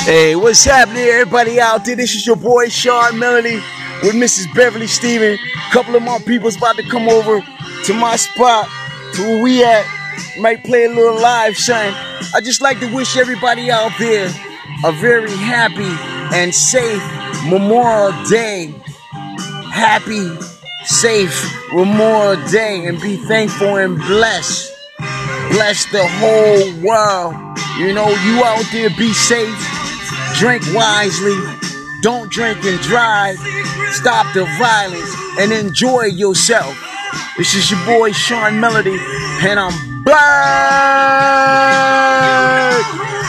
Hey, what's happening, everybody out there? This is your boy Sean Melody with Mrs. Beverly Steven. A couple of more people's about to come over to my spot, to where we at. Might play a little live, son. I just like to wish everybody out there a very happy and safe Memorial Day. Happy, safe Memorial Day, and be thankful and blessed. Bless the whole world. You know, you out there, be safe. Drink wisely. Don't drink and drive. Stop the violence and enjoy yourself. This is your boy Sean Melody, and I'm back.